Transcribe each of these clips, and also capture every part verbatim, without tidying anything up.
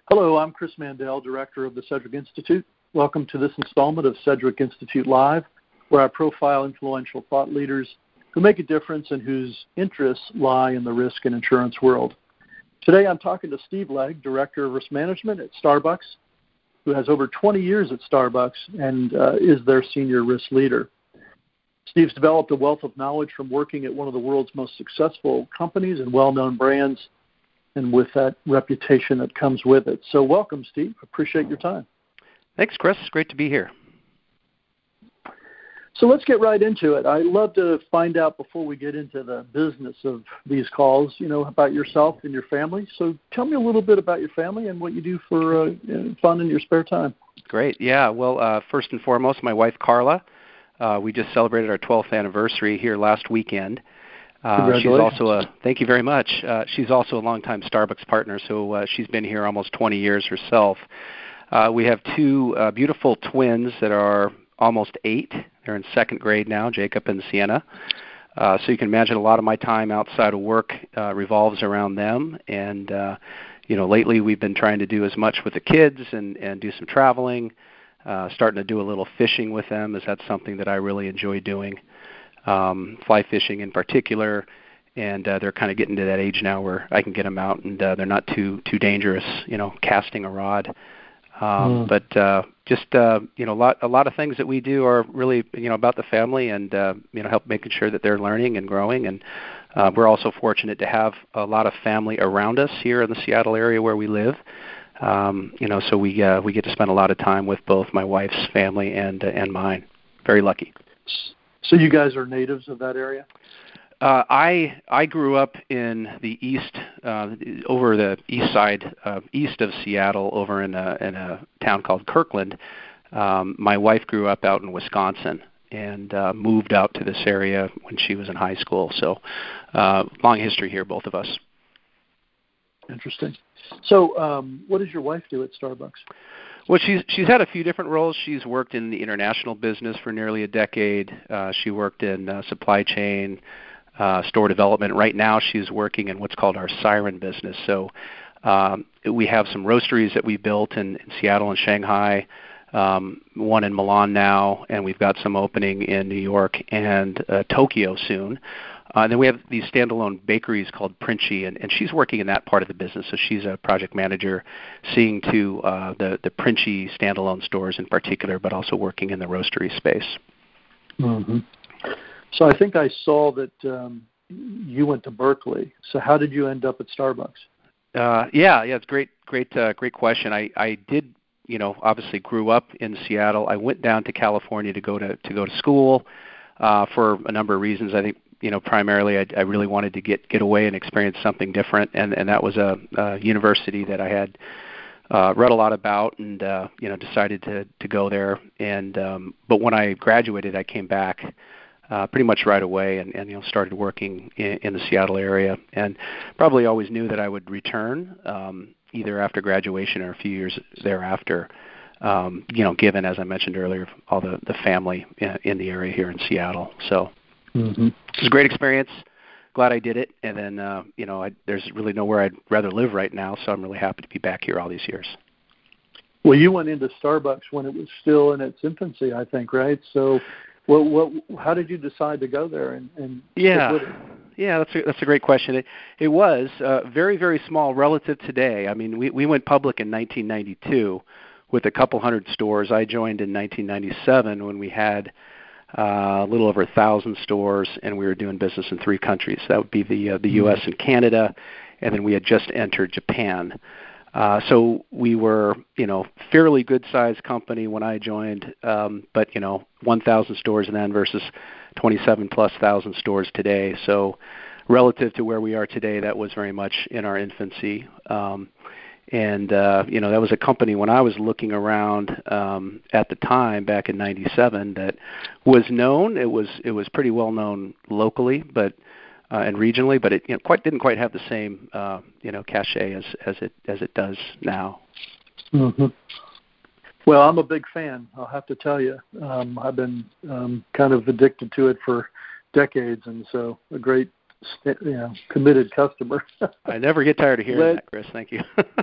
Hello, I'm Chris Mandel, Director of the Cedric Institute. Welcome to this installment of Cedric Institute Live, where I profile influential thought leaders who make a difference and whose interests lie in the risk and insurance world. Today I'm talking to Steve Legg, Director of Risk Management at Starbucks, who has over twenty years at Starbucks and uh, is their senior risk leader. Steve's developed a wealth of knowledge from working at one of the world's most successful companies and well-known brands, and with that reputation that comes with it. So welcome, Steve. Appreciate your time. Thanks, Chris. Great to be here. So let's get right into it. I'd love to find out, before we get into the business of these calls, you know, about yourself and your family. So tell me a little bit about your family and what you do for uh, fun in your spare time. Great. Yeah. Well, uh, first and foremost, my wife, Carla. Uh, we just celebrated our twelfth anniversary here last weekend. Uh, she's also a, thank you very much. Uh, she's also a longtime Starbucks partner, so uh, she's been here almost twenty years herself. Uh, we have two uh, beautiful twins that are almost eight. They're in second grade now, Jacob and Sienna. Uh, so you can imagine a lot of my time outside of work uh, revolves around them. And, uh, you know, lately we've been trying to do as much with the kids and, and do some traveling, uh, starting to do a little fishing with them, as that's something that I really enjoy doing. Um, fly fishing in particular, and uh, they're kind of getting to that age now where I can get them out, and uh, they're not too too dangerous, you know, casting a rod. Um, mm. But uh, just uh, you know, a lot a lot of things that we do are really you know about the family, and uh, you know, help making sure that they're learning and growing. And uh, we're also fortunate to have a lot of family around us here in the Seattle area where we live. Um, you know, so we uh, we get to spend a lot of time with both my wife's family and uh, and mine. Very lucky. So you guys are natives of that area? Uh, I I grew up in the east, uh, over the east side, uh, east of Seattle, over in a, in a town called Kirkland. Um, my wife grew up out in Wisconsin and uh, moved out to this area when she was in high school. So uh, long history here, both of us. Interesting. So um, what does your wife do at Starbucks? Well, she's she's had a few different roles. She's worked in the international business for nearly a decade. Uh, she worked in uh, supply chain, uh, store development. Right now, she's working in what's called our Siren business. So um, we have some roasteries that we built in, in Seattle and Shanghai, um, one in Milan now, and we've got some opening in New York and uh, Tokyo soon. Uh, and then we have these standalone bakeries called Princi, and, and she's working in that part of the business. So she's a project manager, seeing to uh, the, the Princi standalone stores in particular, but also working in the roastery space. Mm-hmm. So I think I saw that um, you went to Berkeley. So how did you end up at Starbucks? Uh, yeah, yeah, it's great, great, uh, great question. I, I did, you know, obviously grew up in Seattle. I went down to California to go to to go to school uh, for a number of reasons. I think. You know, primarily, I, I really wanted to get, get away and experience something different, and, and that was a, a university that I had uh, read a lot about, and uh, you know, decided to, to go there. And um, but when I graduated, I came back uh, pretty much right away, and, and you know, started working in, in the Seattle area, and probably always knew that I would return um, either after graduation or a few years thereafter. Um, you know, given, as I mentioned earlier, all the, the family in, in the area here in Seattle, so. Mm-hmm. It was a great experience. Glad I did it. And then, uh, you know, I, there's really nowhere I'd rather live right now, so I'm really happy to be back here all these years. Well, you went into Starbucks when it was still in its infancy, I think, right? So what, what, how did you decide to go there and, and yeah. stick with it? Yeah, that's a, that's a great question. It, it was uh, very, very small relative today. I mean, we, we went public in nineteen ninety-two with a couple hundred stores. I joined in nineteen ninety-seven when we had Uh, a little over a thousand stores, and we were doing business in three countries. That would be the uh, the U S and Canada, and then we had just entered Japan. Uh, so we were, you know, fairly good-sized company when I joined, um, but you know, one thousand stores then versus twenty-seven plus thousand stores today. So relative to where we are today, that was very much in our infancy. Um, And, uh, you know, that was a company when I was looking around um, at the time back in ninety-seven that was known. It was it was pretty well known locally but uh, and regionally, but it you know, quite didn't quite have the same, uh, you know, cachet as, as, it, as it does now. Mm-hmm. Well, I'm a big fan, I'll have to tell you. Um, I've been um, kind of addicted to it for decades, and so a great you know, committed customer. I never get tired of hearing Led, that, Chris. Thank you.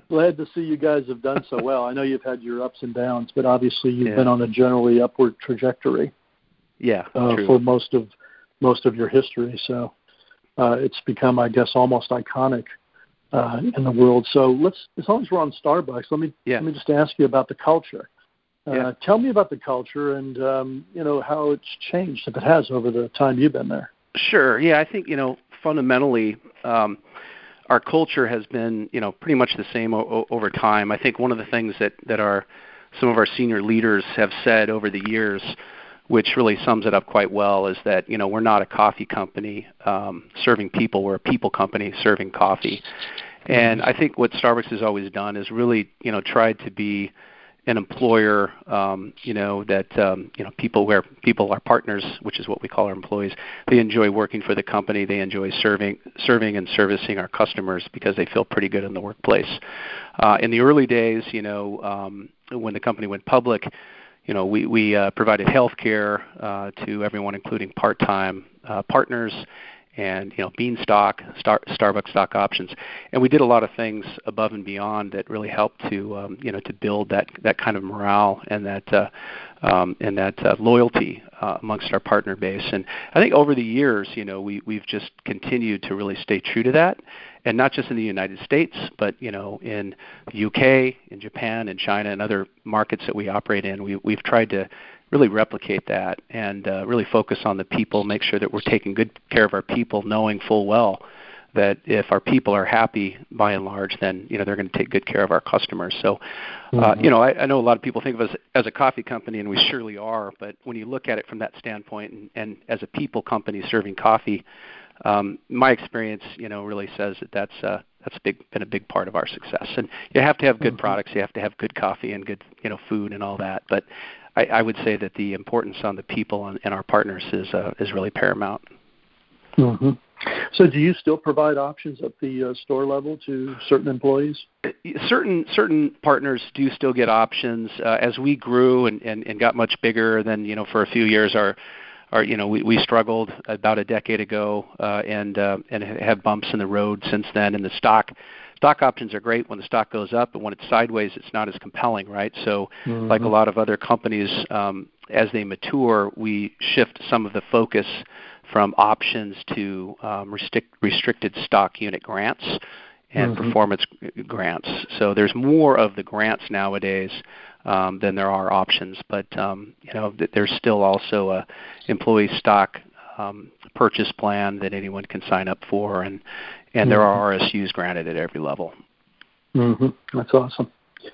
glad to see you guys have done so well. I know you've had your ups and downs, but obviously you've yeah. been on a generally upward trajectory. Yeah, uh, true. for most of most of your history. So uh, it's become, I guess, almost iconic uh, in the world. So let's, as long as we're on Starbucks, let me yeah. let me just ask you about the culture. Uh, yeah. Tell me about the culture and um, you know how it's changed, if it has, over the time you've been there. Sure. Yeah, I think you know fundamentally. Um, Our culture has been, you know, pretty much the same o- over time. I think one of the things that, that our some of our senior leaders have said over the years, which really sums it up quite well, is that, you know, we're not a coffee company um, serving people. We're a people company serving coffee. And I think what Starbucks has always done is really, you know, tried to be an employer, um, you know, that, um, you know, people where people are partners, which is what we call our employees. They enjoy working for the company. They enjoy serving, serving and servicing our customers because they feel pretty good in the workplace. Uh, in the early days, you know, um, when the company went public, you know, we, we uh, provided health care uh, to everyone, including part-time uh, partners, and you know, Beanstalk, Star, Starbucks stock options, and we did a lot of things above and beyond that really helped to um, you know to build that that kind of morale and that uh, um, and that uh, loyalty uh, amongst our partner base. And I think over the years, you know, we we've just continued to really stay true to that, and not just in the United States, but you know, in the U K, in Japan, in China, and other markets that we operate in. We we've tried to really replicate that and uh, really focus on the people, make sure that we're taking good care of our people, knowing full well that if our people are happy by and large, then you know they're going to take good care of our customers. So, uh, mm-hmm. you know, I, I know a lot of people think of us as a coffee company, and we surely are. But when you look at it from that standpoint, and, and as a people company serving coffee, um, my experience, you know, really says that that's uh, that's big, been a big part of our success. And you have to have good mm-hmm. products, you have to have good coffee and good, you know, food and all that. But I, I would say that the importance on the people and, and our partners is uh, is really paramount. Mm-hmm. So, do you still provide options at the uh, store level to certain employees? Certain certain partners do still get options. Uh, as we grew and, and, and got much bigger, then you know for a few years our our you know we, we struggled about a decade ago uh, and uh, and have bumps in the road since then. And the stock. Stock options are great when the stock goes up, but when it's sideways, it's not as compelling, right? So mm-hmm. like a lot of other companies, um, as they mature, we shift some of the focus from options to um, restrict, restricted stock unit grants and mm-hmm. performance grants. So there's more of the grants nowadays um, than there are options, but um, you know there's still also a employee stock um, purchase plan that anyone can sign up for, and And there are R S Us granted at every level. Mm-hmm. That's awesome.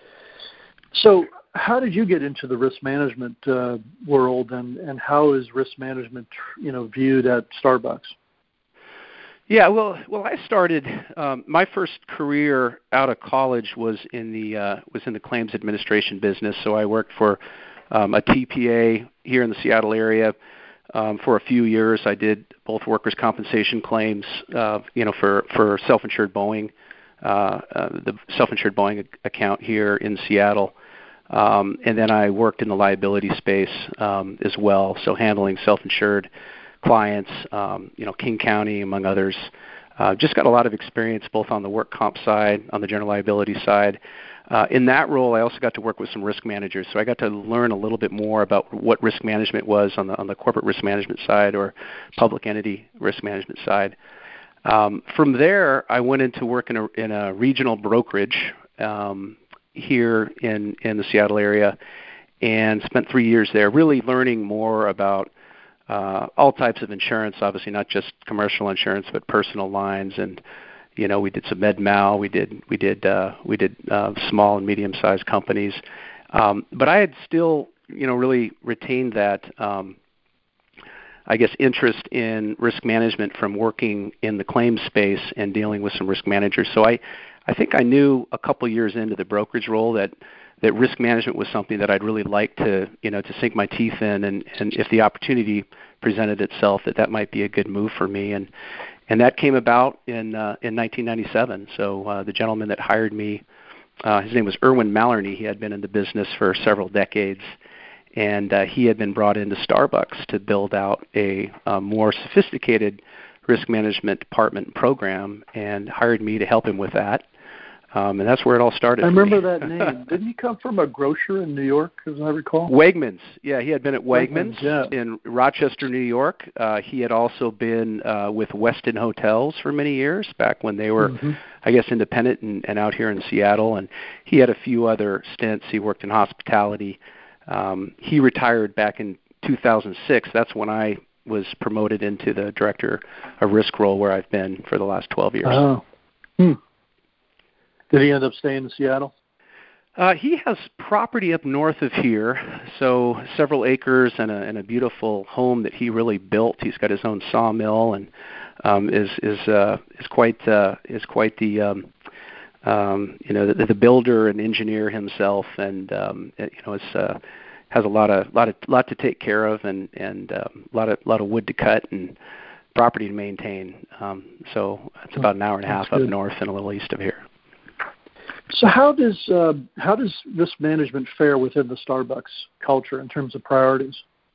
So how did you get into the risk management uh, world, and, and how is risk management, you know, viewed at Starbucks? Yeah, well, well, I started um, my first career out of college was in the uh, was in the claims administration business. So I worked for um, a T P A here in the Seattle area. Um, for a few years, I did both workers' compensation claims, uh, you know, for, for self-insured Boeing, uh, uh, the self-insured Boeing account here in Seattle, um, and then I worked in the liability space um, as well, so handling self-insured clients, um, you know, King County, among others. Uh, just got a lot of experience both on the work comp side, on the general liability side. Uh, in that role, I also got to work with some risk managers, so I got to learn a little bit more about what risk management was on the on the corporate risk management side or public entity risk management side. Um, from there, I went into work in a, in a regional brokerage um, here in, in the Seattle area and spent three years there really learning more about uh, all types of insurance, obviously not just commercial insurance, but personal lines. And you know, we did some med mal, we did we did uh, we did uh, small and medium-sized companies, um, but I had still, you know, really retained that, um, I guess, interest in risk management from working in the claims space and dealing with some risk managers. So I, I think I knew a couple years into the brokerage role that that risk management was something that I'd really like to, you know, to sink my teeth in, and, and if the opportunity presented itself, that that might be a good move for me. And And that came about in uh, in nineteen ninety-seven. So uh, the gentleman that hired me, uh, his name was Erwin Mallarney. He had been in the business for several decades, and uh, he had been brought into Starbucks to build out a, a more sophisticated risk management department program, and hired me to help him with that. Um, and that's where it all started. I remember that name. Didn't he come from a grocer in New York, as I recall? Wegmans. Yeah, he had been at Wegmans, Wegmans yeah. in Rochester, New York. Uh, he had also been uh, with Westin Hotels for many years, back when they were, mm-hmm. I guess, independent and, and out here in Seattle. And he had a few other stints. He worked in hospitality. Um, he retired back in two thousand six. That's when I was promoted into the director of risk role, where I've been for the last twelve years. Oh. Hmm. Did he end up staying in Seattle? Uh, he has property up north of here, so several acres and a, and a beautiful home that he really built. He's got his own sawmill and um, is is uh, is quite uh, is quite the um, um, you know the, the builder and engineer himself, and um, you know it's uh, has a lot of lot of lot to take care of, and and um, a lot of lot of wood to cut and property to maintain. Um, so it's about an hour and a half up north and a little east of here. So how does uh, how does risk management fare within the Starbucks culture in terms of priorities?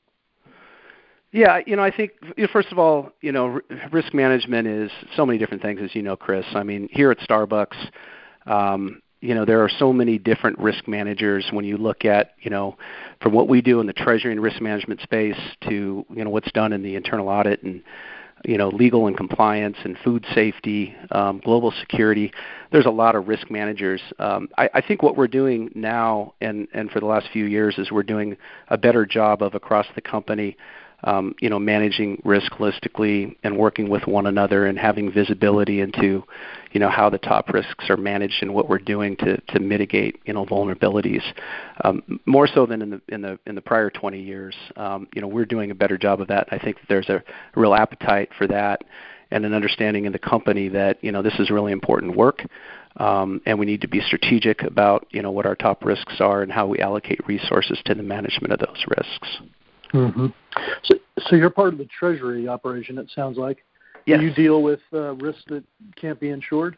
Yeah, you know, I think first of all, you know, risk management is so many different things, as you know, Chris. I mean, here at Starbucks, um, you know, there are so many different risk managers. When you look at, you know, from what we do in the treasury and risk management space to, you know, what's done in the internal audit and, you know, legal and compliance and food safety, um, global security. There's a lot of risk managers. Um, I, I think what we're doing now and, and for the last few years is we're doing a better job of across the company, um, you know, managing risk holistically and working with one another and having visibility into, you know, how the top risks are managed and what we're doing to, to mitigate, you know, vulnerabilities. Um, more so than in the in the in the prior twenty years, um, you know, we're doing a better job of that. I think that there's a real appetite for that and an understanding in the company that, you know, this is really important work, um, and we need to be strategic about, you know, what our top risks are and how we allocate resources to the management of those risks. Mm-hmm. So, so you're part of the treasury operation, it sounds like. Yes. Do you deal with uh, risks that can't be insured?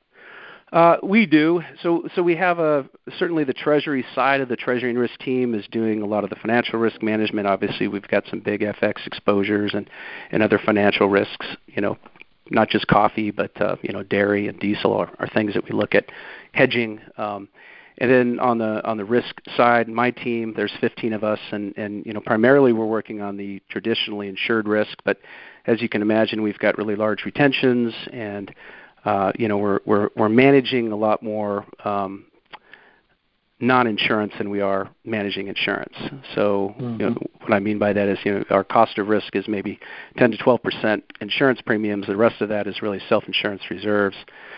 Uh, we do. So so we have a certainly the treasury side of the treasury and risk team is doing a lot of the financial risk management. Obviously, we've got some big F X exposures and, and other financial risks, you know, not just coffee, but, uh, you know, dairy and diesel are, are things that we look at hedging. Um, and then on the on the risk side, my team, there's fifteen of us, and, and, you know, primarily we're working on the traditionally insured risk. But as you can imagine, we've got really large retentions and Uh, you know, we're we're we're managing a lot more um, non-insurance than we are managing insurance. So, mm-hmm. you know, what I mean by that is, you know, our cost of risk is maybe ten to twelve percent insurance premiums. The rest of that is really self-insurance reserves.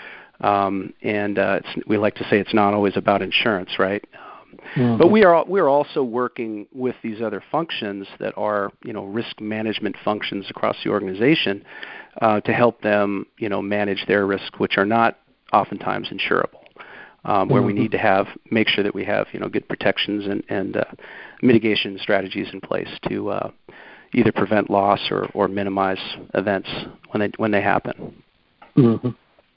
Um, and uh, it's, we like to say it's not always about insurance, right? Um, mm-hmm. But we are we're also working with these other functions that are, you know, risk management functions across the organization. Uh, to help them, you know, manage their risk, which are not oftentimes insurable, um, where mm-hmm. we need to have make sure that we have, you know, good protections and, and uh, mitigation strategies in place to uh, either prevent loss or, or minimize events when they when they happen. Mm-hmm.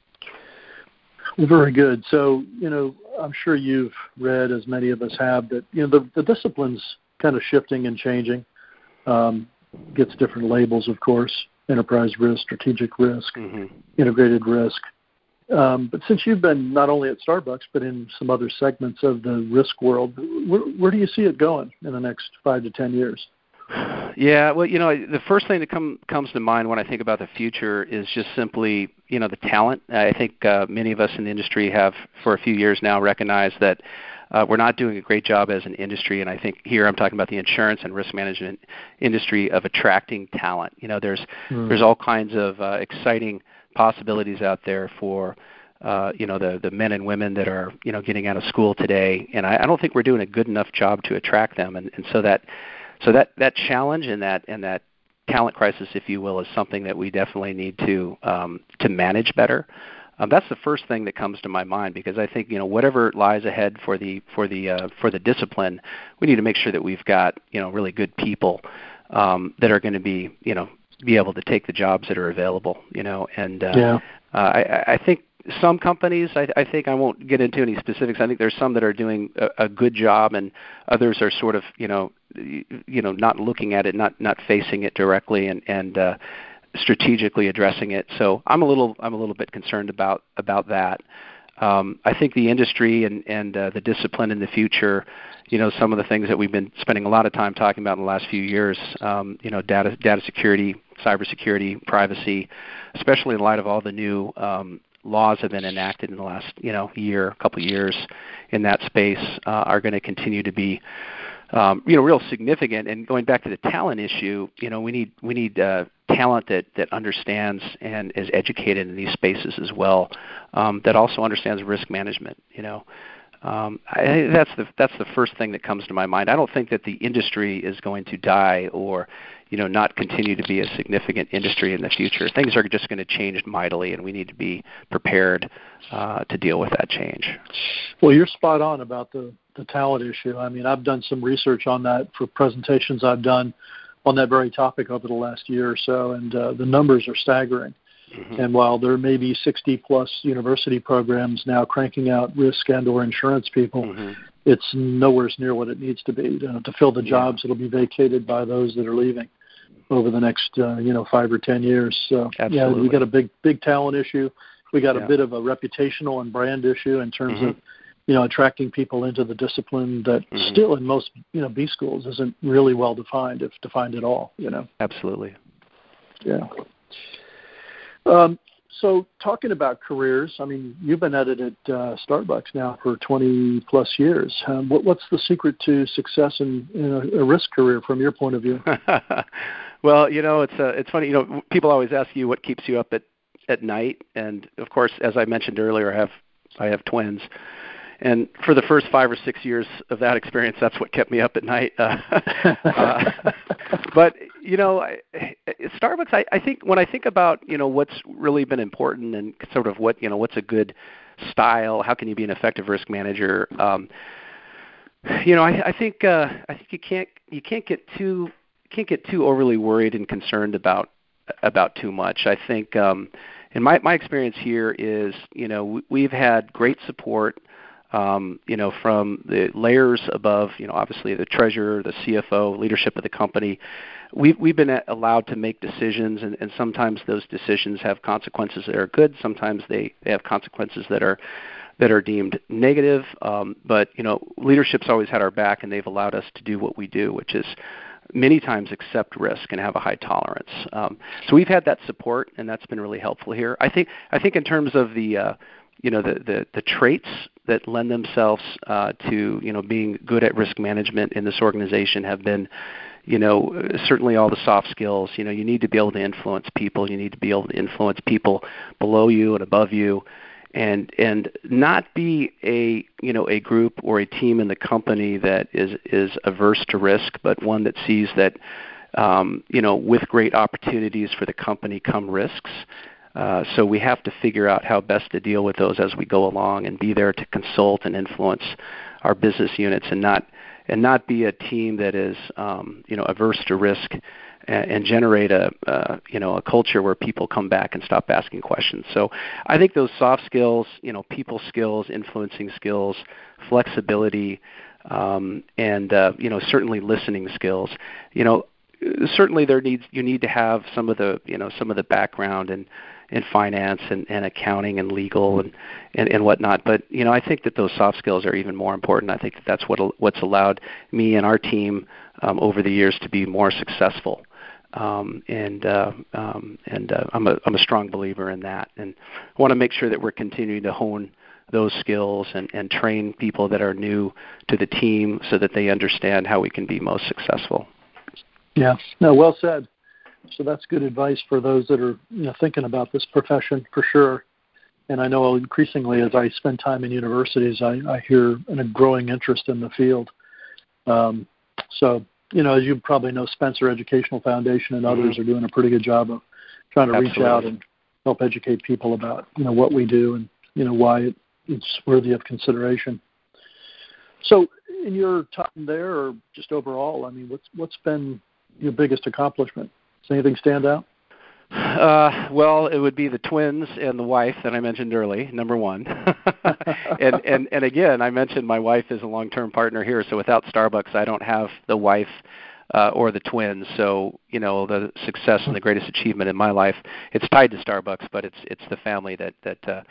Very good. So, you know, I'm sure you've read, as many of us have, that, you know, the, the discipline's kind of shifting and changing. Um, gets different labels, of course. Enterprise risk, strategic risk, mm-hmm. integrated risk. Um, but since you've been not only at Starbucks, but in some other segments of the risk world, where, where do you see it going in the next five to ten years? Yeah, well, you know, the first thing that come, comes to mind when I think about the future is just simply, you know, the talent. I think uh, many of us in the industry have, for a few years now, recognized that Uh, we're not doing a great job as an industry, and I think here I'm talking about the insurance and risk management industry of attracting talent. You know, there's mm. there's all kinds of uh, exciting possibilities out there for uh, you know the the men and women that are you know getting out of school today, and I, I don't think we're doing a good enough job to attract them, and, and so that so that that challenge and that and that talent crisis, if you will, is something that we definitely need to um, to manage better. Um, that's the first thing that comes to my mind, because I think, you know, whatever lies ahead for the for the uh, for the discipline, we need to make sure that we've got, you know, really good people um, that are going to be, you know, be able to take the jobs that are available, you know. And uh, yeah. uh, I, I think some companies, I, I think I won't get into any specifics. I think there's some that are doing a, a good job, and others are sort of, you know, you know, not looking at it, not not facing it directly, and and uh, strategically addressing it. So I'm a little I'm a little bit concerned about about that. Um, I think the industry and, and uh, the discipline in the future, you know, some of the things that we've been spending a lot of time talking about in the last few years, um, you know, data data security, cybersecurity, privacy, especially in light of all the new um, laws that have been enacted in the last, you know, year, couple of years in that space, uh, are going to continue to be, um, you know, real significant. And going back to the talent issue, you know, we need we need uh, talent that, that understands and is educated in these spaces as well, um, that also understands risk management. You know, um, I, that's the that's the first thing that comes to my mind. I don't think that the industry is going to die or, you know, not continue to be a significant industry in the future. Things are just going to change mightily, and we need to be prepared uh, to deal with that change. Well, you're spot on about the, the talent issue. I mean, I've done some research on that for presentations I've done on that very topic over the last year or so, and uh, the numbers are staggering. Mm-hmm. And while there may be sixty-plus university programs now cranking out risk and or insurance people, mm-hmm. it's nowhere near what it needs to be to, to fill the jobs yeah. that will be vacated by those that are leaving over the next, uh, you know, five or ten years. So, Absolutely. yeah, we got a big, big talent issue. We got yeah. a bit of a reputational and brand issue in terms mm-hmm. of, you know, attracting people into the discipline that mm-hmm. still in most, you know, B schools isn't really well defined, if defined at all, you know. Absolutely. Yeah. Um, so talking about careers, I mean, you've been at it at uh, Starbucks now for twenty plus years. Um, what, what's the secret to success in, in a, a risk career from your point of view? Well, you know, it's uh, it's funny. You know, people always ask you what keeps you up at, at night, and of course, as I mentioned earlier, I have I have twins. And for the first five or six years of that experience, that's what kept me up at night. Uh, uh, but, you know, I, Starbucks, I, I think when I think about, you know, what's really been important and sort of what, you know, what's a good style, how can you be an effective risk manager, um, you know, I, I think uh, I think you can't you can't get too can't get too overly worried and concerned about about too much. I think, um, and my my experience here is, you know, we've had great support. Um, you know, from the layers above, you know, obviously the treasurer, the C F O, leadership of the company. We've, we've been allowed to make decisions, and, and sometimes those decisions have consequences that are good. Sometimes they, they have consequences that are that are deemed negative. Um, but, you know, leadership's always had our back, and they've allowed us to do what we do, which is many times accept risk and have a high tolerance. Um, so we've had that support, and that's been really helpful here. I think I think in terms of the uh, you know, the, the, the traits that lend themselves uh, to, you know, being good at risk management in this organization have been, you know, certainly all the soft skills. You know, you need to be able to influence people. You need to be able to influence people below you and above you, and and not be a, you know, a group or a team in the company that is, is averse to risk, but one that sees that, um, you know, with great opportunities for the company come risks. Uh, so we have to figure out how best to deal with those as we go along, and be there to consult and influence our business units, and not and not be a team that is um, you know, averse to risk, and, and generate a uh, you know, a culture where people come back and stop asking questions. So I think those soft skills, you know, people skills, influencing skills, flexibility, um, and uh, you know, certainly listening skills. You know, certainly there needs you need to have some of the you know some of the background and in finance and, and accounting and legal and, and, and whatnot. But, you know, I think that those soft skills are even more important. I think that that's what what's allowed me and our team um, over the years to be more successful. Um, and uh, um, and uh, I'm a I'm a strong believer in that. And I want to make sure that we're continuing to hone those skills and, and train people that are new to the team so that they understand how we can be most successful. Yeah, no, well said. So that's good advice for those that are, you know, thinking about this profession for sure. And I know increasingly as I spend time in universities, I, I hear a growing interest in the field. Um, so, you know, as you probably know, Spencer Educational Foundation and others mm-hmm. are doing a pretty good job of trying to Absolutely. reach out and help educate people about, you know, what we do and, you know, why it, it's worthy of consideration. So in your time there, or just overall, I mean, what's what's been your biggest accomplishment? Does anything stand out? Uh, well, it would be the twins and the wife that I mentioned early, number one. and, and and again, I mentioned my wife is a long-term partner here, so without Starbucks, I don't have the wife uh, or the twins. So, you know, the success and the greatest achievement in my life, it's tied to Starbucks, but it's it's the family that that uh,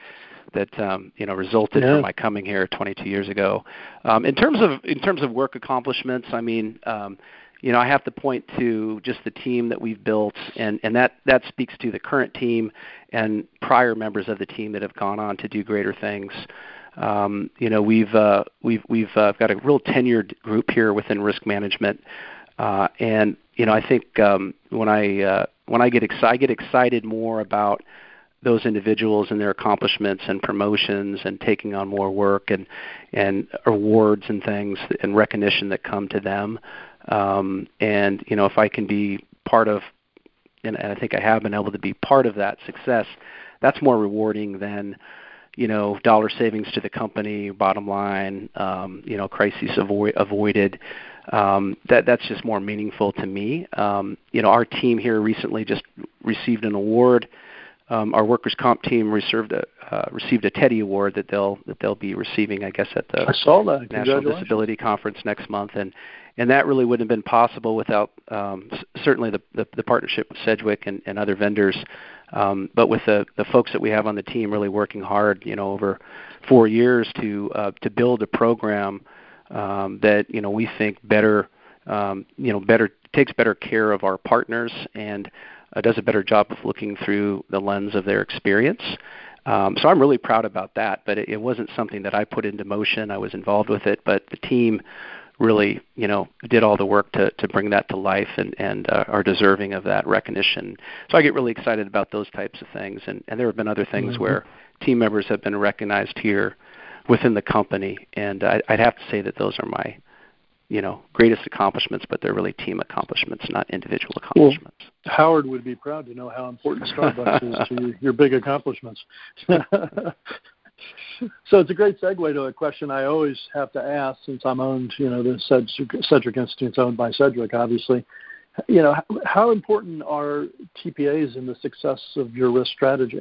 that um, you know resulted yeah. from my coming here twenty-two years ago. Um, in terms of in terms of work accomplishments, I mean, um, you know, I have to point to just the team that we've built, and, and that, that speaks to the current team and prior members of the team that have gone on to do greater things. Um, you know, we've uh, we've we've uh, got a real tenured group here within risk management, uh, and you know, I think um, when I uh, when I get excited, I get excited more about those individuals and their accomplishments and promotions and taking on more work and and awards and things and recognition that come to them. Um, and you know, if I can be part of, and, and I think I have been able to be part of that success, that's more rewarding than, you know, dollar savings to the company, bottom line, um, you know, crises avoid, avoided. Um, that that's just more meaningful to me. Um, you know, our team here recently just received an award. Um, our workers' comp team received a uh, received a Teddy Award that they'll that they'll be receiving, I guess, at the I saw that. National Disability Conference next month, and and that really wouldn't have been possible without um, s- certainly the, the the partnership with Sedgwick and, and other vendors. Um, but with the, the folks that we have on the team really working hard, you know, over four years to uh, to build a program um, that, you know, we think better, um, you know, better takes better care of our partners and uh, does a better job of looking through the lens of their experience. Um, so I'm really proud about that. But it, it wasn't something that I put into motion. I was involved with it, but the team really, you know, did all the work to, to bring that to life and, and uh, are deserving of that recognition. So I get really excited about those types of things. And, and there have been other things mm-hmm. where team members have been recognized here within the company. And I, I'd have to say that those are my, you know, greatest accomplishments, but they're really team accomplishments, not individual accomplishments. Well, Howard would be proud to know how important Starbucks is to your, your big accomplishments. So it's a great segue to a question I always have to ask, since I'm owned, you know, the Sedgwick, Sedgwick Institute's owned by Sedgwick, obviously. You know, how important are T P As in the success of your risk strategy?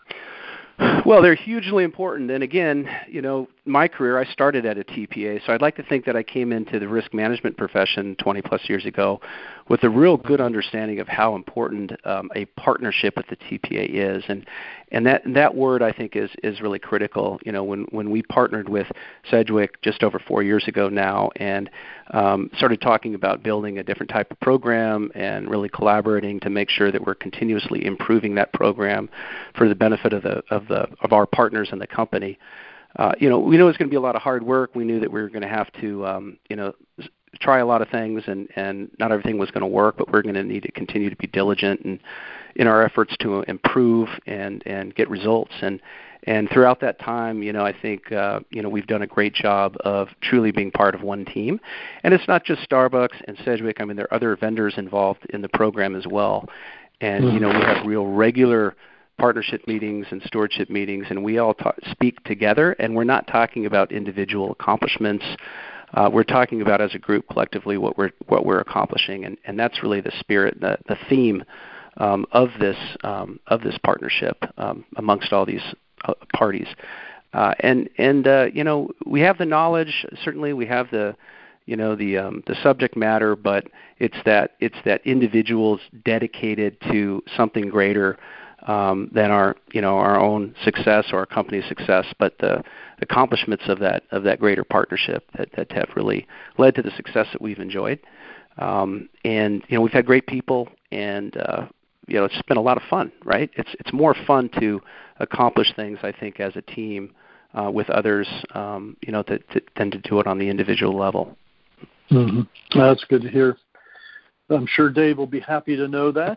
Well, they're hugely important. And again, you know, my career, I started at a T P A, so I'd like to think that I came into the risk management profession twenty plus years ago with a real good understanding of how important um, a partnership with the T P A is. And and that that word, I think, is is really critical. You know, when, when we partnered with Sedgwick just over four years ago now and um, started talking about building a different type of program and really collaborating to make sure that we're continuously improving that program for the benefit of the of the of our partners in the company. Uh, you know, we knew it was going to be a lot of hard work. We knew that we were going to have to, um, you know, try a lot of things, and, and not everything was going to work, but we're going to need to continue to be diligent and in our efforts to improve and, and get results. And and throughout that time, you know, I think, uh, you know, we've done a great job of truly being part of one team. And it's not just Starbucks and Sedgwick. I mean, there are other vendors involved in the program as well. And, you know, we have real regular partnership meetings and stewardship meetings, and we all talk, speak together, and we're not talking about individual accomplishments. Uh, we're talking about as a group collectively what we're what we're accomplishing, and, and that's really the spirit, the, the theme um, of this um, of this partnership um, amongst all these uh, parties. Uh, and and uh, you know, we have the knowledge. Certainly, we have the you know the um, the subject matter, but it's that it's that individuals dedicated to something greater Um, than our, you know, our own success or our company's success, but the accomplishments of that of that greater partnership that, that have really led to the success that we've enjoyed. Um, and you know, we've had great people, and uh, you know, it's been a lot of fun, right? It's it's more fun to accomplish things, I think, as a team uh, with others, um, you know, to, to, than to do it on the individual level. Mm-hmm. Well, that's good to hear. I'm sure Dave will be happy to know that.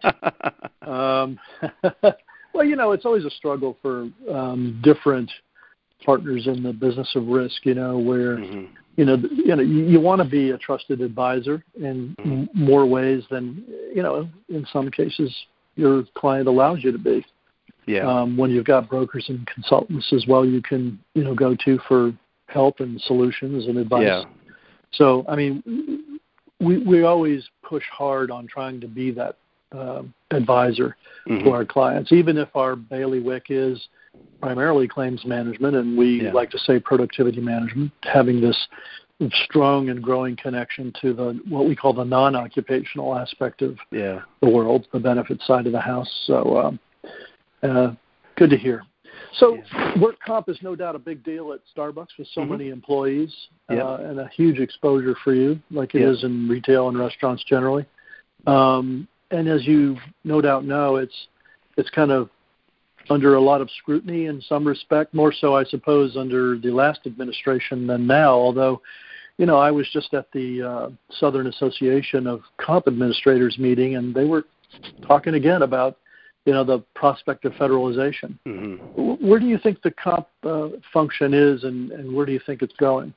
um, well, you know, it's always a struggle for um, different partners in the business of risk, you know, where, mm-hmm. you know, you know, you, you want to be a trusted advisor in mm-hmm. m- more ways than, you know, in some cases your client allows you to be. Yeah. Um, when you've got brokers and consultants as well, you can, you know, go to for help and solutions and advice. Yeah. So, I mean, We we always push hard on trying to be that uh, advisor mm-hmm. to our clients, even if our bailiwick is primarily claims management, and we yeah. like to say productivity management, having this strong and growing connection to the what we call the non-occupational aspect of yeah. the world, the benefit side of the house. So um, uh, good to hear. So yeah. work comp is no doubt a big deal at Starbucks with so mm-hmm. many employees yep. uh, and a huge exposure for you, like it yep. is in retail and restaurants generally. Um, and as you no doubt know, it's it's kind of under a lot of scrutiny in some respect, more so, I suppose, under the last administration than now, although, you know, I was just at the uh, Southern Association of Comp Administrators meeting, and they were talking again about, you know, the prospect of federalization. Mm-hmm. Where do you think the comp uh, function is, and, and where do you think it's going?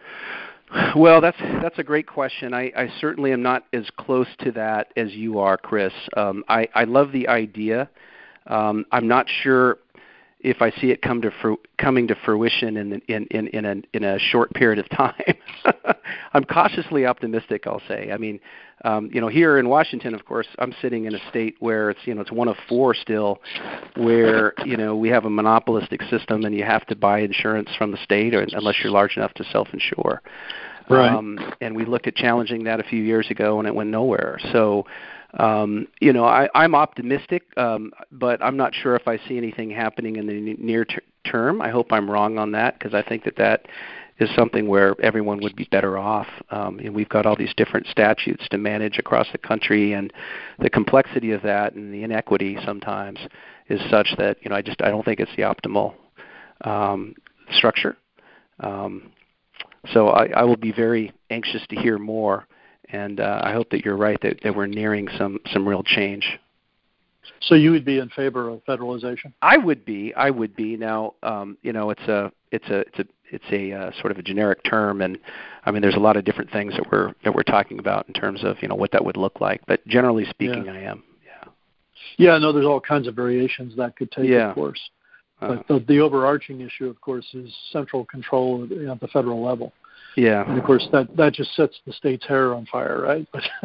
Well, that's that's a great question. I, I certainly am not as close to that as you are, Chris. Um, I, I love the idea. Um, I'm not sure if I see it come to fru- coming to fruition in in in in a, in a short period of time. I'm cautiously optimistic, I'll say. I mean, um, you know, here in Washington, of course, I'm sitting in a state where it's you know it's one of four still, where you know we have a monopolistic system, and you have to buy insurance from the state, or unless you're large enough to self-insure. Right. Um, and we looked at challenging that a few years ago, and it went nowhere. So. Um, you know, I, I'm optimistic, um, but I'm not sure if I see anything happening in the near ter- term. I hope I'm wrong on that, because I think that that is something where everyone would be better off. Um, and we've got all these different statutes to manage across the country, and the complexity of that and the inequity sometimes is such that, you know, I just I don't think it's the optimal um, structure. Um, so I, I will be very anxious to hear more. And uh, I hope that you're right, that, that we're nearing some, some real change. So you would be in favor of federalization? I would be. I would be. Now, um, you know, it's a it's a it's a it's a uh, sort of a generic term, and I mean, there's a lot of different things that we're that we're talking about in terms of you know what that would look like. But generally speaking, yeah. I am. Yeah. Yeah. No, there's all kinds of variations that could take, yeah. of course. Uh-huh. But the, the overarching issue, of course, is central control at, at the federal level. Yeah. And, of course, that, that just sets the state's hair on fire, right?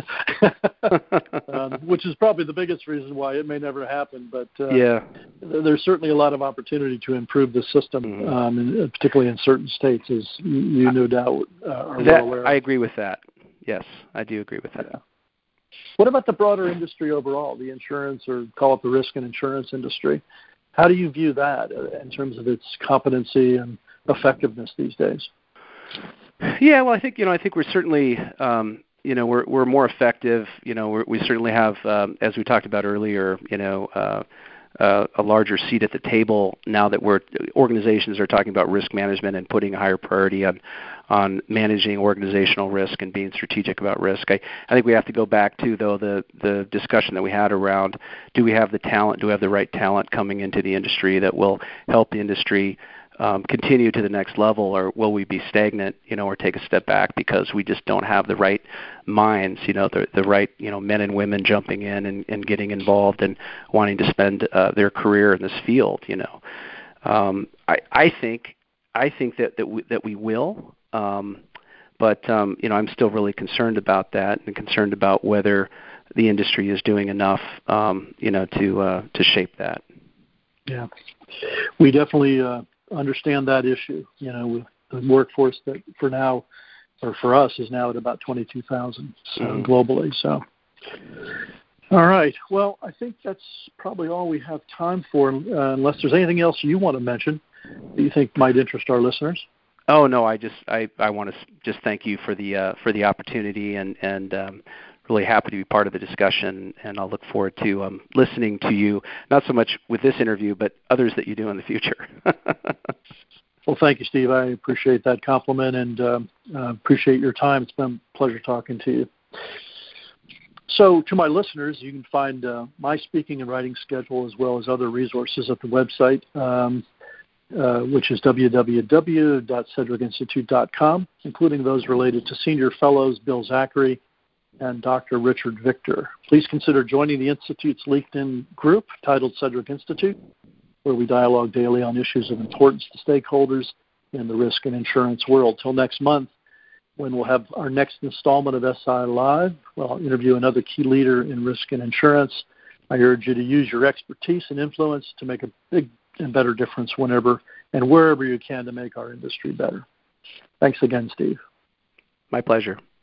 But, um, which is probably the biggest reason why it may never happen. But uh, yeah. there's certainly a lot of opportunity to improve the system, mm-hmm. um, and particularly in certain states, as you no doubt uh, are that, well aware of. I agree with that. Yes, I do agree with that. Yeah. What about the broader industry overall, the insurance, or call it the risk and insurance industry? How do you view that in terms of its competency and effectiveness these days? Yeah, well, I think you know, I think we're certainly, um, you know, we're we're more effective. You know, we're, we certainly have, um, as we talked about earlier, you know, uh, uh, a larger seat at the table now that we're organizations are talking about risk management and putting a higher priority on on managing organizational risk and being strategic about risk. I, I think we have to go back to though the the discussion that we had around do we have the talent, do we have the right talent coming into the industry that will help the industry Um, continue to the next level, or will we be stagnant, you know, or take a step back because we just don't have the right minds, you know, the the right, you know, men and women jumping in and, and getting involved and wanting to spend uh, their career in this field, you know. Um, I, I think I think that that we, that we will, um, but um, you know, I'm still really concerned about that and concerned about whether the industry is doing enough, um, you know, to uh, to shape that. Yeah, we definitely. Uh... understand that issue, you know, with the workforce that for now, or for us, is now at about twenty-two thousand so mm-hmm. globally. So, all right. Well, I think that's probably all we have time for, uh, unless there's anything else you want to mention that you think might interest our listeners. Oh no, I just I, I want to just thank you for the uh, for the opportunity, and and um, really happy to be part of the discussion, and I'll look forward to um, listening to you, not so much with this interview, but others that you do in the future. Well, thank you, Steve. I appreciate that compliment, and uh, uh, appreciate your time. It's been a pleasure talking to you. So to my listeners, you can find uh, my speaking and writing schedule as well as other resources at the website, um, uh, which is w w w dot cedric institute dot com, including those related to Senior Fellows Bill Zachary and Doctor Richard Victor. Please consider joining the Institute's LinkedIn group titled Cedric Institute, where we dialogue daily on issues of importance to stakeholders in the risk and insurance world. Till next month, when we'll have our next installment of S I Live, well, I'll interview another key leader in risk and insurance. I urge you to use your expertise and influence to make a big and better difference whenever and wherever you can to make our industry better. Thanks again, Steve. My pleasure.